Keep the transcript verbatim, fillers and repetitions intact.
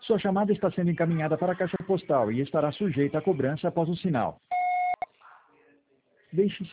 Sua chamada está sendo encaminhada para a caixa postal e estará sujeita a cobrança após o sinal. Deixe